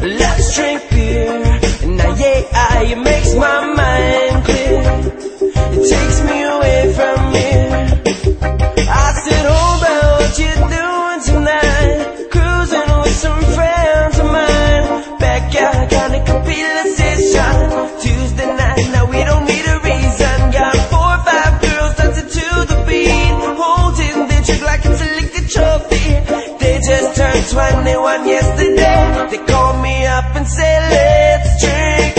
Let's drink beer. Now yeah, it makes my mind clear. It takes me away from here. I said, oh, but what you doing tonight? Cruising with some friends of mine. Backyard, kinda complete the session. Tuesday night, now we don't need a reason. Got 4 or 5 girls dancing to the beat, holding their drink like it's a liquor trophy. They just turned 21 yesterday. They called me up and said, let's drink